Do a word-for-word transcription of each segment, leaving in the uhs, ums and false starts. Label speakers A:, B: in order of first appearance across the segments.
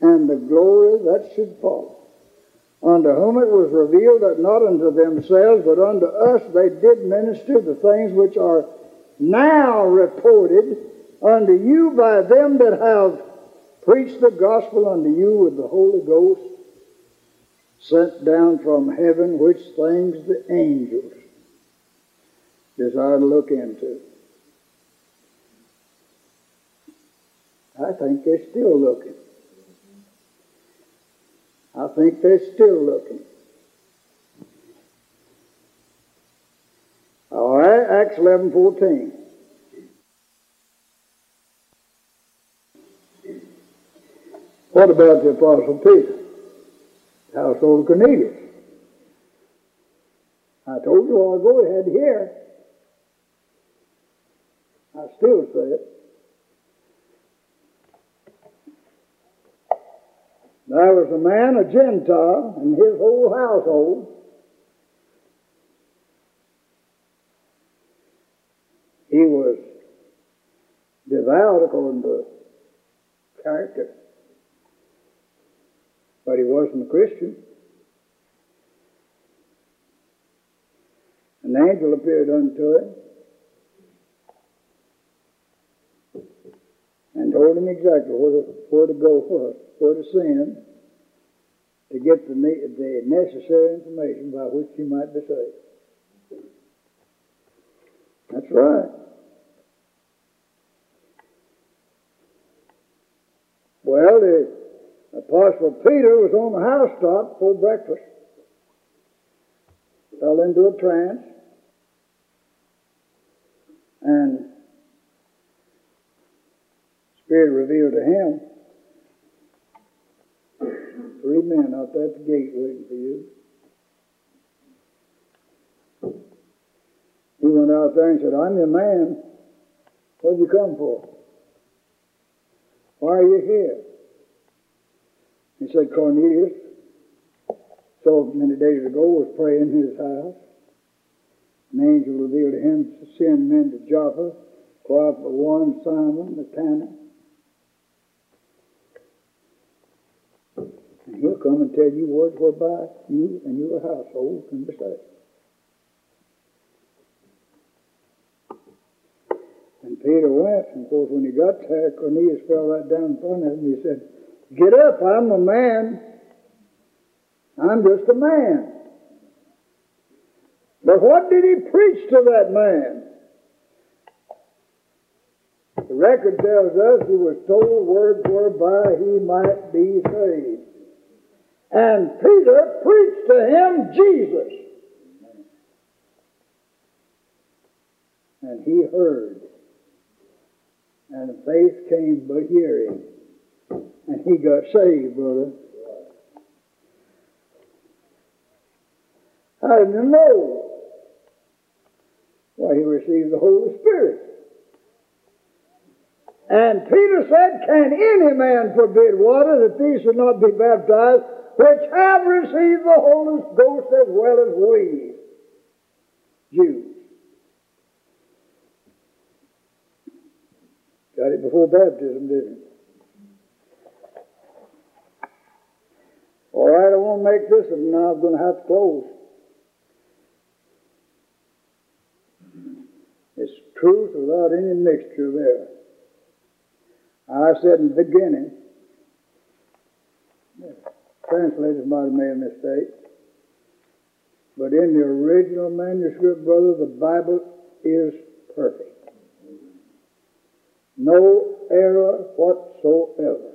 A: and the glory that should follow. Unto whom it was revealed that not unto themselves, but unto us they did minister the things which are now reported unto you by them that have preached the gospel unto you with the Holy Ghost sent down from heaven, which things the angels desire to look into. I think they're still looking. I think they're still looking. All right, Acts eleven fourteen. What about the Apostle Peter? Household of Cornelius. I told you a while ago he had to hear. I still say it. There was a man, a Gentile, and his whole household. He was devout according to character, but he wasn't a Christian. An angel appeared unto him and told him exactly where to, where to go first, where to send, to get the, the necessary information by which he might be saved. That's right. Well, the Apostle Peter was on the housetop before breakfast. Fell into a trance. And Spirit revealed to him, three men out there at the gate waiting for you. He went out there and said, I'm your man. What did you come for? Why are you here? He said, Cornelius, so many days ago, was praying in his house. An angel revealed to him to send men to Joppa, inquire for one Simon the tanner. And he'll come and tell you words whereby you and your household can be saved. And Peter went, and of course when he got there, Cornelius fell right down in front of him. He said, get up, I'm a man. I'm just a man. But what did he preach to that man? The record tells us he was told words whereby he might be saved. And Peter preached to him Jesus. And he heard. And faith came by hearing. And he got saved, brother. How did you know? Well, he received the Holy Spirit. And Peter said, can any man forbid water that these should not be baptized, which have received the Holy Ghost as well as we, Jews? Got it before baptism, didn't it? All right, I won't make this, and now I'm going to have to close. It's truth without any mixture of error. I said in the beginning, translators might have made a mistake, but in the original manuscript, brother, the Bible is perfect. No error whatsoever.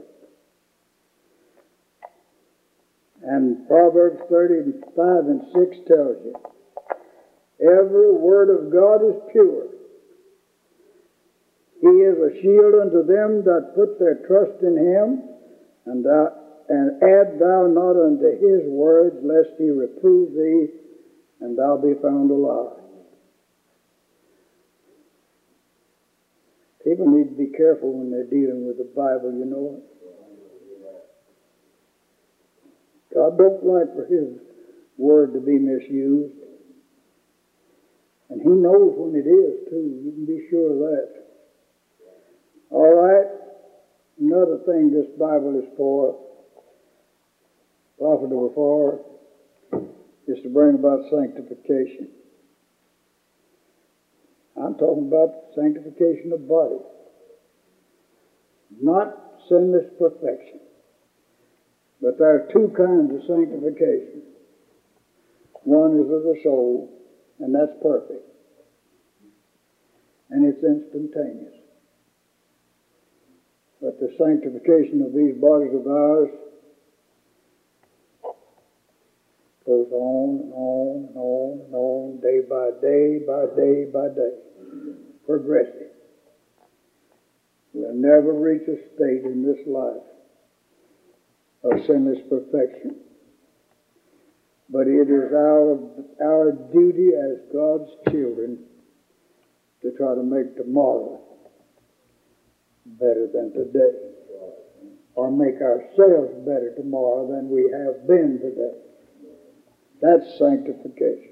A: And Proverbs thirty-five and six tells you, every word of God is pure. He is a shield unto them that put their trust in him, and, thou, and add thou not unto his words, lest he reprove thee, and thou be found a liar. People need to be careful when they're dealing with the Bible, you know. God don't like for his word to be misused. And he knows when it is, too. You can be sure of that. All right. Another thing this Bible is for, profitable for is to bring about sanctification. I'm talking about sanctification of body, not sinless perfection. But there are two kinds of sanctification. One is of the soul, and that's perfect. And it's instantaneous. But the sanctification of these bodies of ours goes on and on and on and on, day by day, by day by day. Progressive. We'll never reach a state in this life of sinless perfection. But it is our, our duty as God's children to try to make tomorrow better than today, or make ourselves better tomorrow than we have been today. That's sanctification.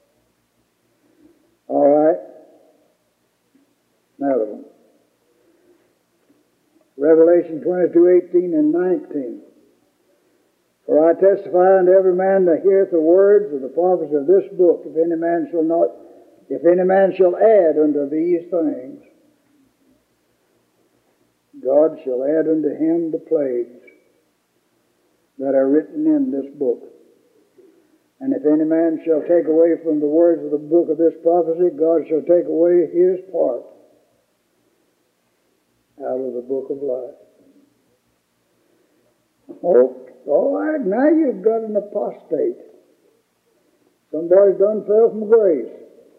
A: All right? Another one. Revelation twenty-two, eighteen and nineteen. For I testify unto every man that heareth the words of the prophecy of this book, if any man shall not, if any man shall add unto these things, God shall add unto him the plagues that are written in this book. And if any man shall take away from the words of the book of this prophecy, God shall take away his part out of the book of life. Oh, all right, now you've got an apostate. Somebody's done fell from grace.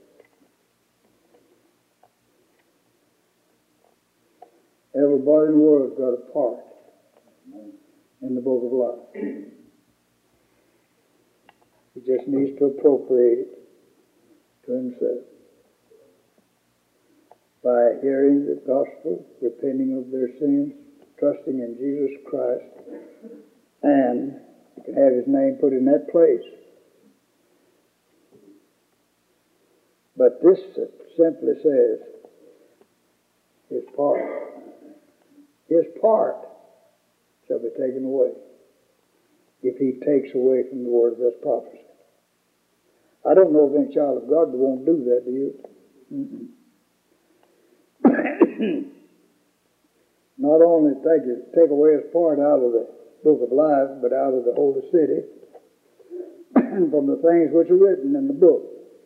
A: Everybody in the world's got a part in the book of life. He just needs to appropriate it to himself by hearing the gospel, repenting of their sins, trusting in Jesus Christ, and he can have his name put in that place. But this simply says his part. His part shall be taken away if he takes away from the word of this prophecy. I don't know of any child of God that won't do that, do you? Mm-mm. Not only take, it, take away his part out of the book of life, but out of the holy city, and from the things which are written in the book.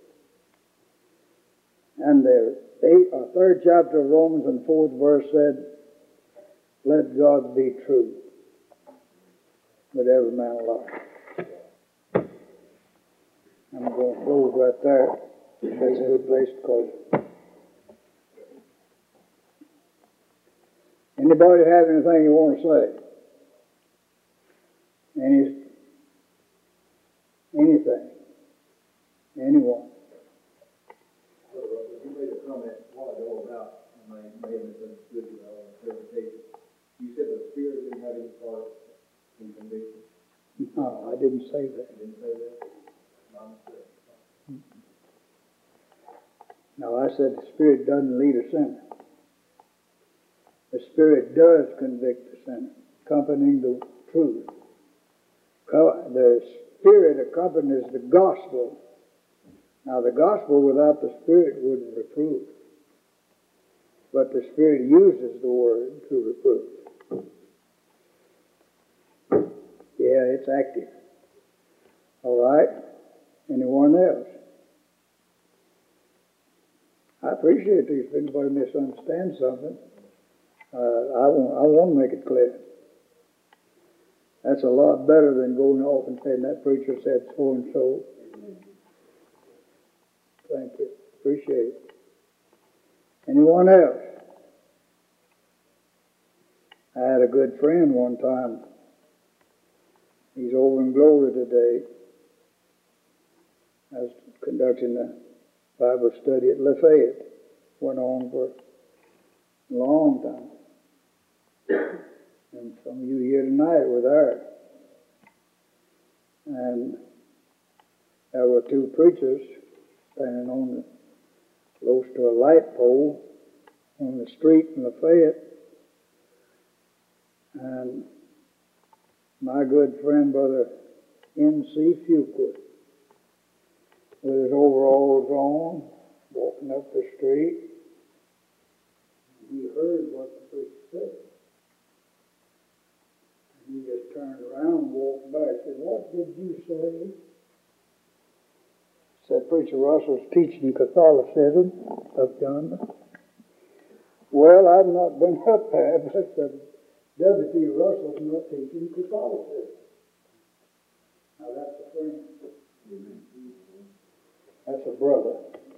A: And the eighth, uh, third chapter of Romans and fourth verse said, let God be true, but every man a liar. I'm going to close right there. That's a good place to close. Anybody have anything you want to say? Any, anything? Anyone?
B: You made a comment a while ago about, and I may have misunderstood you, I want to clarification. You said the Spirit didn't have any part in conviction.
A: No, I didn't say that.
B: You didn't say that? My mistake.
A: No, I said the Spirit doesn't lead a sinner. The Spirit does convict the sinner, accompanying the truth. The Spirit accompanies the gospel. Now, the gospel without the Spirit wouldn't reprove. But the Spirit uses the word to reprove. Yeah, it's active. All right? Anyone else? I appreciate it if anybody misunderstands something. Uh, I want, I want to make it clear. That's a lot better than going off and saying that preacher said so and so. Thank you. Appreciate it. Anyone else? I had a good friend one time. He's over in Glory today. I was conducting a Bible study at Lafayette. Went on for a long time. And some of you here tonight were there. And there were two preachers standing on the, close to a light pole on the street in Lafayette. And my good friend, Brother N C Fuqua, with his overalls on, walking up the street. He heard what the preacher said. And he just turned around and walked back. Said, "What did you say?" Said, "Preacher Russell's teaching Catholicism up yonder." "Well, I've not been up there, but uh, W T Russell's not teaching Catholicism." Now that's a friend. That's a brother.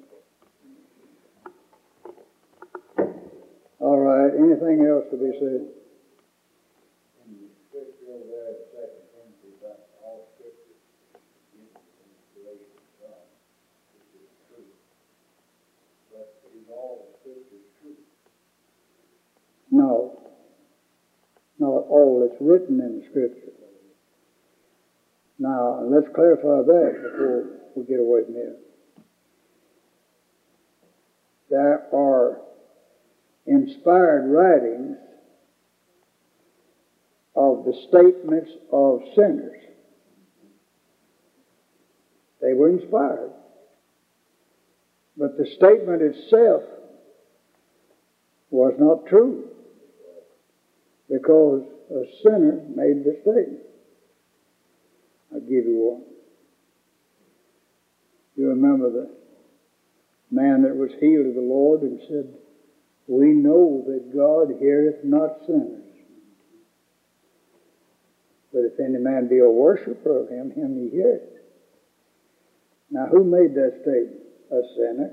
A: All right, anything else to be said?
C: In the scripture over there in Second Timothy, about all scripture is the inspiration of God, which is true. But is all scripture true?
A: No. Not all that's written in the scripture. Now, let's clarify that before we get away from here. There are inspired writings of the statements of sinners. They were inspired. But the statement itself was not true, because a sinner made the statement. I'll give you one. You remember the man that was healed of the Lord and said, "We know that God heareth not sinners. But if any man be a worshiper of him, him he heareth." Now, who made that statement? A sinner.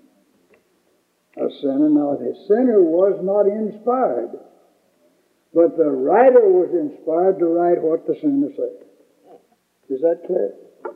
A: A sinner. Now, the sinner was not inspired, but the writer was inspired to write what the sinner said. Is that clear?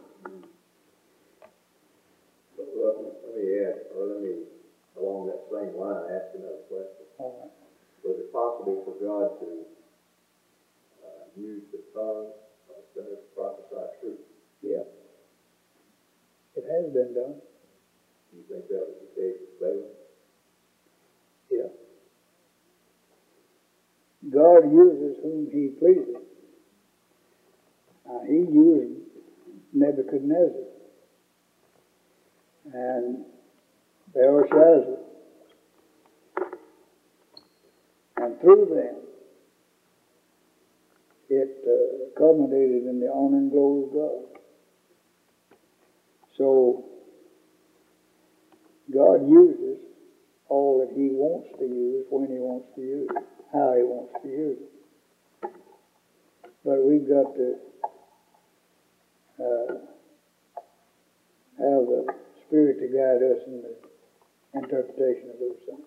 B: Well, let me ask, or let me, along that same line, ask another question.
A: All right.
B: Was it possible for God to uh, use the tongue of a sinner to prophesy truth?
A: Yeah. It has been done.
B: Do you think that was the case with Balaam?
A: Yeah. God uses whom he pleases. Now, he used Nebuchadnezzar and Belshazzar, and through them it uh, culminated in the honor and glory of God. So God uses all that he wants to use when he wants to use it, how he wants to use it. But we've got to uh, have the Spirit to guide us in the interpretation of those things.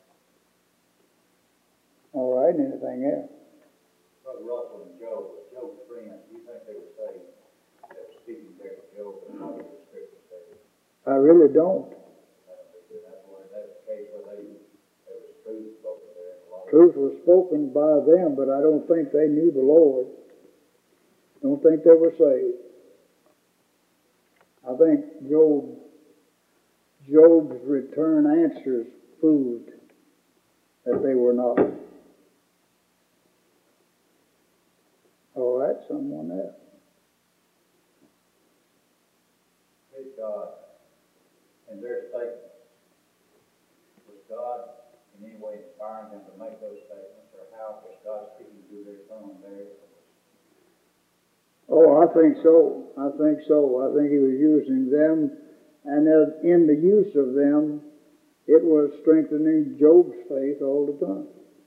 A: All right, anything else?
C: Brother Russell and Job, Job's friends, do you think they were saved? They were speaking there to Job, and not in the scripture stated.
A: I really don't.
C: That's where that's the case where they there was truth spoken there. And a lot of
A: Truth was spoken by them, but I don't think they knew the Lord. Don't think they were saved. I think Job, Job's return answers proved that they were not. All right, someone else.
C: Did God, in their statements, was God in any way inspiring them to make those statements, or how was God speaking through their tongue there?
A: Oh, I think so. I think so. I think he was using them, and as in the use of them, it was strengthening Job's faith all the time.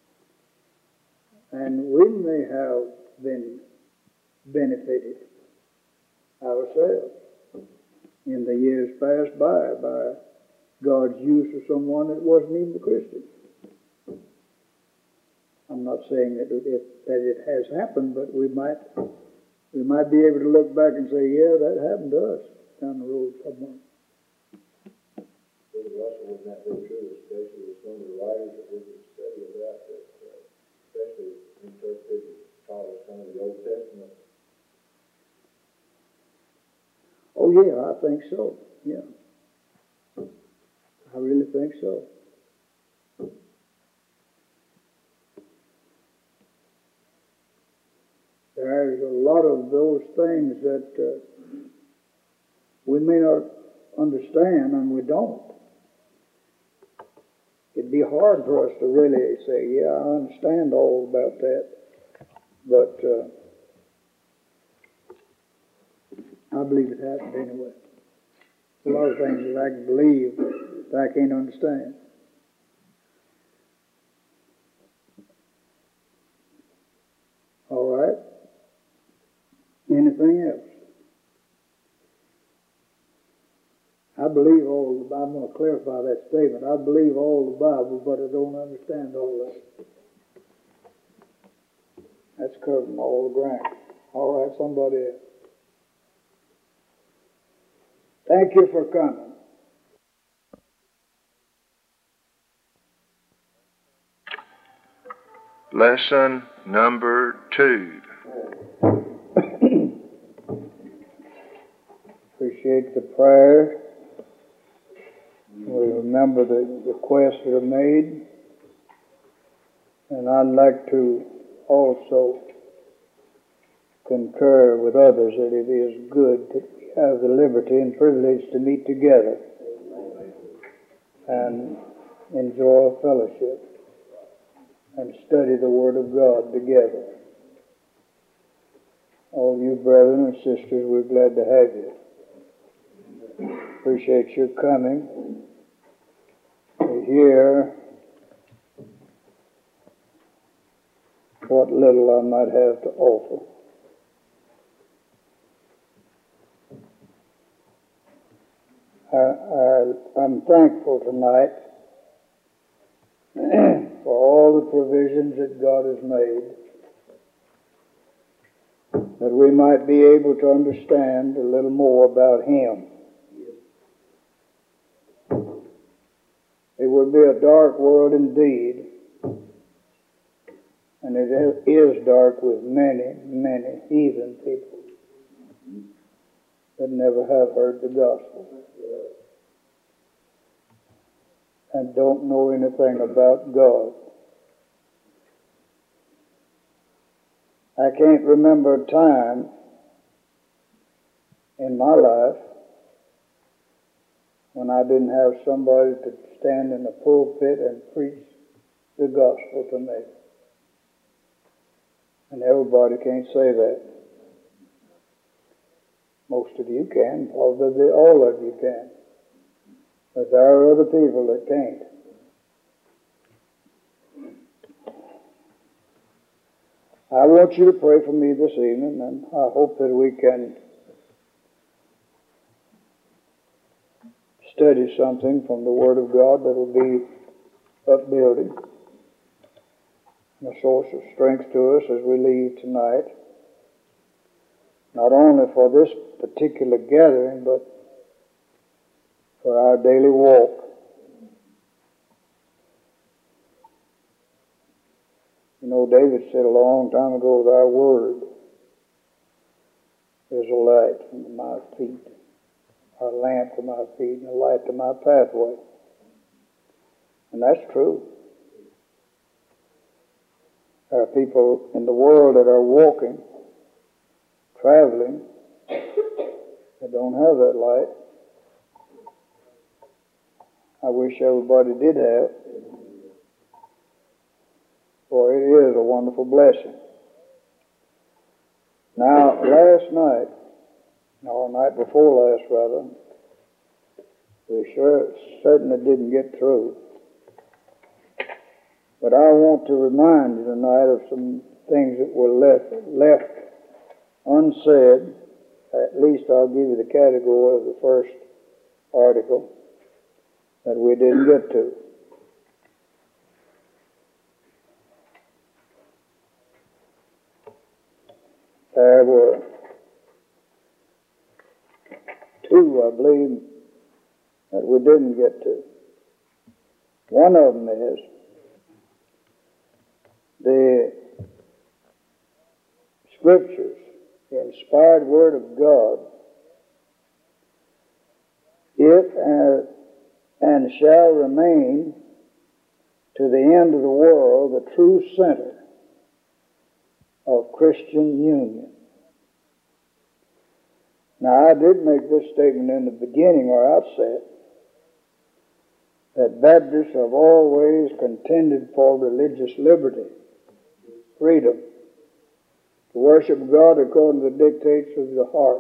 A: And we may have been benefited ourselves in the years passed by by God's use of someone that wasn't even a Christian. I'm not saying that it, that it has happened, but we might we might be able to look back and say, yeah, that happened to us down the road somewhere.
B: Brother Russell, wouldn't that be true, especially with some of the writers that we could study about that, uh, especially interpreted and taught us some of the Old Testament?
A: Oh, yeah, I think so. Yeah. I really think so. There there's a lot of those things that uh, we may not understand, and we don't. It'd be hard for us to really say, yeah, I understand all about that. But uh, I believe it happened anyway. A lot of things that I can believe that I can't understand. All right. Anything else? I believe all the Bible. I'm going to clarify that statement. I believe all the Bible, but I don't understand all that. That's covering all the ground. All right, somebody else. Thank you for coming.
D: Lesson number two.
A: Appreciate the prayer. We remember the requests that are made. And I'd like to also concur with others that it is good that we have the liberty and privilege to meet together and enjoy fellowship and study the Word of God together. All you brethren and sisters, we're glad to have you. Appreciate your coming to hear what little I might have to offer. I, I, I'm thankful tonight for all the provisions that God has made, that we might be able to understand a little more about Him. It would be a dark world indeed, and it is dark with many, many heathen people that never have heard the gospel and don't know anything about God. I can't remember a time in my life when I didn't have somebody to stand in the pulpit and preach the gospel to me. And everybody can't say that. Most of you can, probably all of you can. But there are other people that can't. I want you to pray for me this evening, and I hope that we can study something from the Word of God that will be upbuilding, and a source of strength to us as we leave tonight, not only for this particular gathering, but for our daily walk. You know, David said a long time ago, thy word is a light unto my feet, a lamp to my feet, and a light to my pathway. And that's true. There are people in the world that are walking, traveling, that don't have that light. I wish everybody did have, for it is a wonderful blessing. Now, last night, or night before last rather, we sure certainly didn't get through. But I want to remind you tonight of some things that were left, left unsaid. At least I'll give you the category of the first article that we didn't get to. There were two, I believe, that we didn't get to. One of them is the Scriptures, the inspired Word of God, it uh, and shall remain to the end of the world the true center of Christian union. Now, I did make this statement in the beginning or outset that Baptists have always contended for religious liberty, freedom, to worship God according to the dictates of the heart.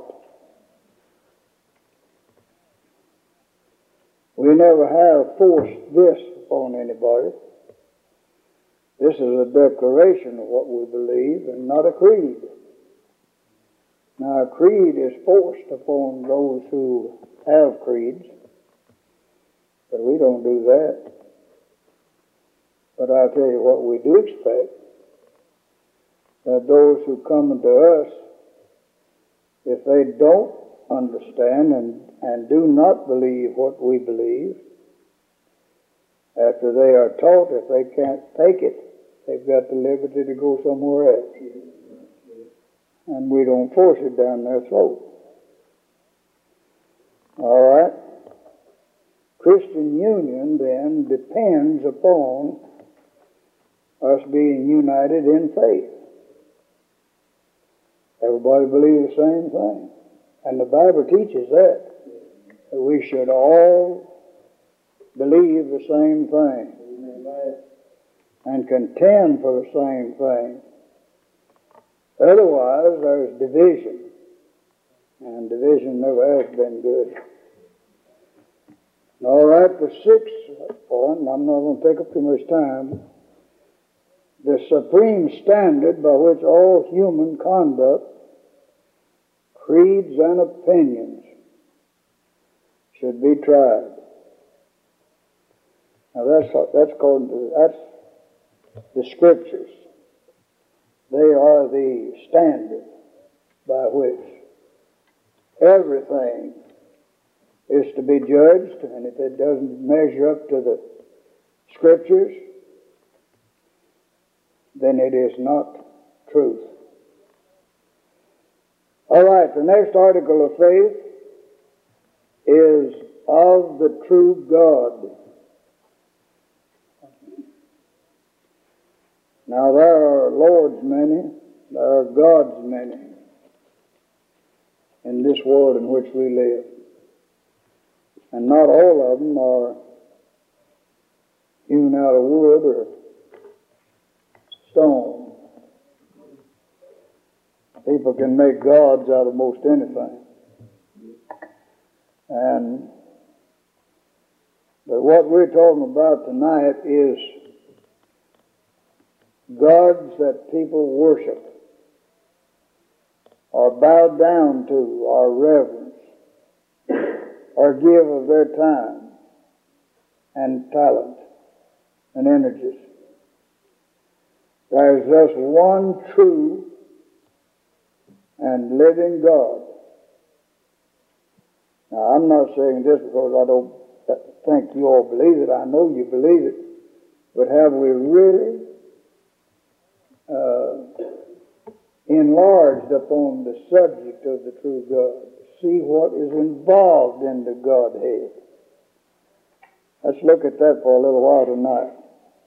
A: We never have forced this upon anybody. This is a declaration of what we believe and not a creed. Now, a creed is forced upon those who have creeds, but we don't do that. But I'll tell you what we do expect, that those who come to us, if they don't understand and, and do not believe what we believe, after they are taught, if they can't take it, they've got the liberty to go somewhere else. And we don't force it down their throat. All right? Christian union, then, depends upon us being united in faith. Everybody believes the same thing. And the Bible teaches that, that we should all believe the same thing and contend for the same thing. Otherwise, there's division, and division never has been good. All right, the sixth point, and I'm not going to take up too much time, the supreme standard by which all human conduct, creeds, and opinions should be tried. Now that's that's according to that's the Scriptures. They are the standard by which everything is to be judged, and if it doesn't measure up to the Scriptures, then it is not truth. All right, the next article of faith is of the true God. Now, there are Lord's many, there are God's many in this world in which we live. And not all of them are hewn out of wood or stone. People can make gods out of most anything. And but what we're talking about tonight is gods that people worship, or bow down to, or reverence, or give of their time and talent and energies. There is just one true and living God. Now, I'm not saying this because I don't think you all believe it. I know you believe it. But have we really uh, enlarged upon the subject of the true God? See what is involved in the Godhead. Let's look at that for a little while tonight.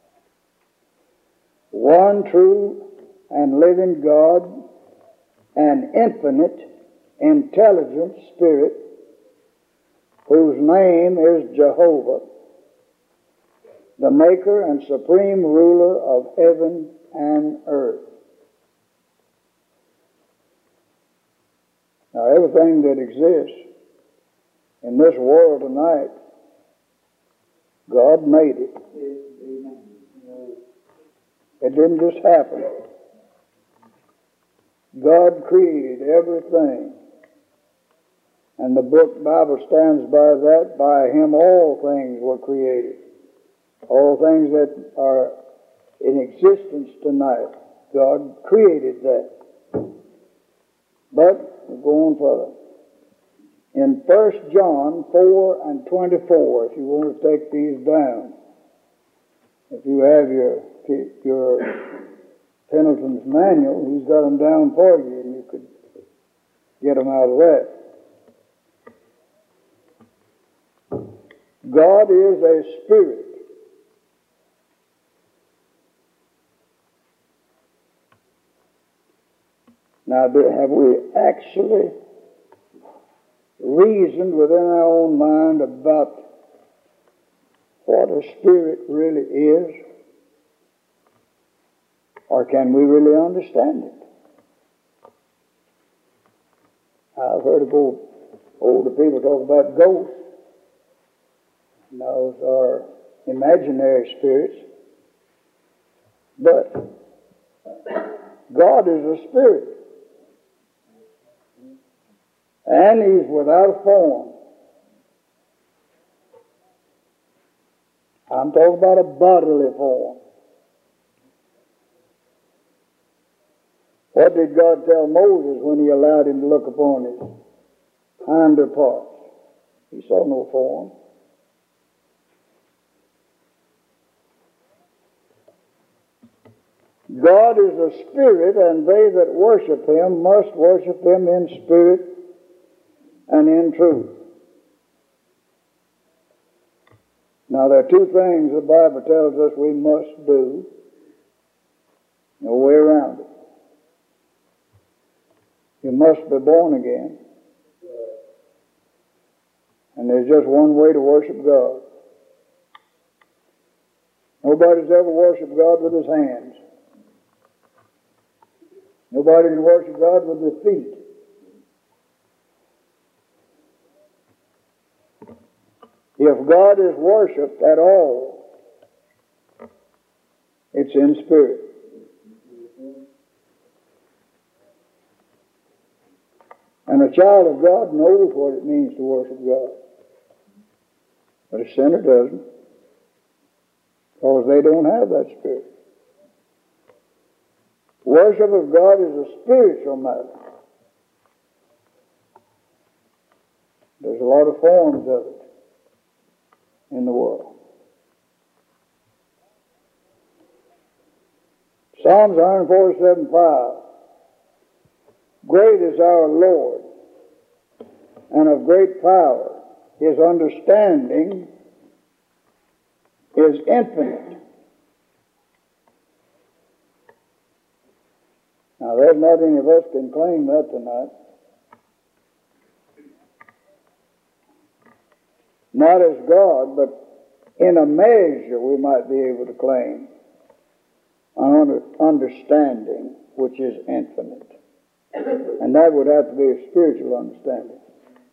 A: One true and living God, an infinite, intelligent Spirit, whose name is Jehovah, the maker and supreme ruler of heaven and earth. Now, everything that exists in this world tonight, God made it. It didn't just happen. God created everything. And the book Bible stands by that. By Him all things were created. All things that are in existence tonight, God created that. But, we'll go on further. In First John four and twenty-four, if you want to take these down, if you have your, your Pendleton's manual, he's got them down for you, and you could get them out of that. God is a spirit. Now, do, have we actually reasoned within our own mind about what a spirit really is? Or can we really understand it? I've heard of old, older people talk about ghosts. And those are imaginary spirits. But God is a spirit. And He's without a form. I'm talking about a bodily form. What did God tell Moses when He allowed him to look upon his hinder parts? He saw no form. God is a spirit, and they that worship Him must worship Him in spirit and in truth. Now, there are two things the Bible tells us we must do. No way around it. You must be born again. And there's just one way to worship God. Nobody's ever worshiped God with his hands. Nobody can worship God with their feet. If God is worshipped at all, it's in spirit. And a child of God knows what it means to worship God. But a sinner doesn't, because they don't have that spirit. Worship of God is a spiritual matter. There's a lot of forms of it in the world. Psalms one forty-seven five. Great is our Lord, and of great power. His understanding is infinite. Now, there's not any of us can claim that tonight. Not as God, but in a measure we might be able to claim an understanding which is infinite. And that would have to be a spiritual understanding.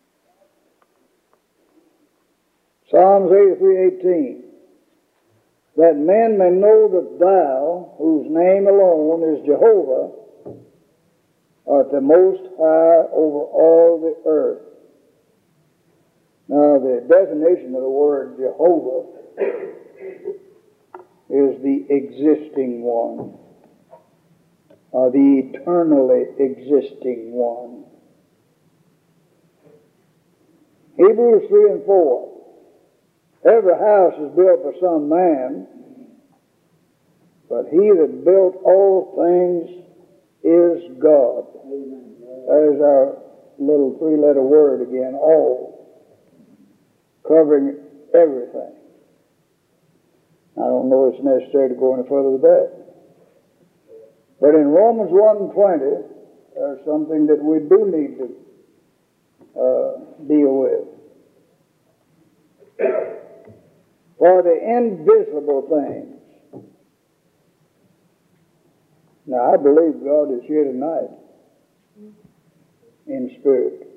A: Psalms eighty-three eighteen. That men may know that thou, whose name alone is Jehovah, art the most high over all the earth. Now, the definition of the word Jehovah is the existing one, or the eternally existing one. Hebrews three and four. Every house is built by some man, but he that built all things is God. There's our little three-letter word again, all, covering everything. I don't know if it's necessary to go any further with that. But in Romans one and twenty, there's something that we do need to uh, deal with. For the invisible things. Now, I believe God is here tonight in spirit.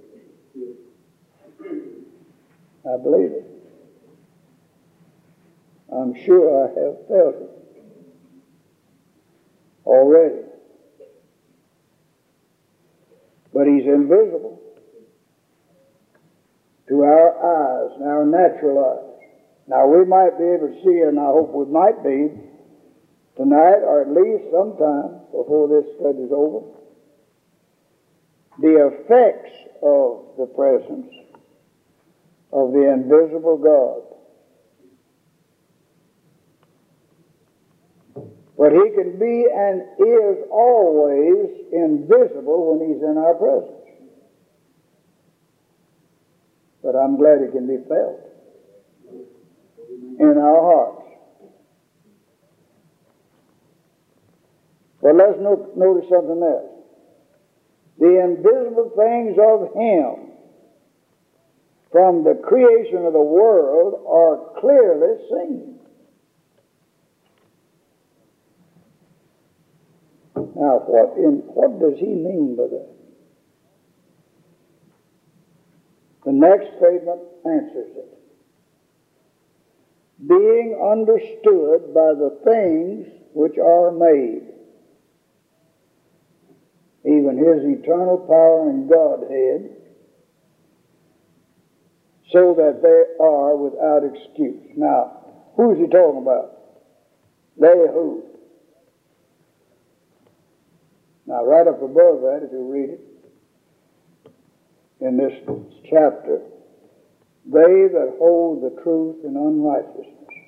A: I believe it. I'm sure I have felt it already. But He's invisible to our eyes and our natural eyes. Now, we might be able to see, and I hope we might be, tonight, or at least sometime before this study is over, the effects of the presence of the invisible God. But He can be and is always invisible when He's in our presence. But I'm glad He can be felt in our hearts. But let's no- notice something else. the invisible things of Him from the creation of the world are clearly seen. Now, what in what does he mean by that? The next statement answers it. Being understood by the things which are made, even His eternal power and Godhead, so that they are without excuse. Now, who is he talking about? They who? Now, right up above that, if you read it, in this chapter, they that hold the truth in unrighteousness.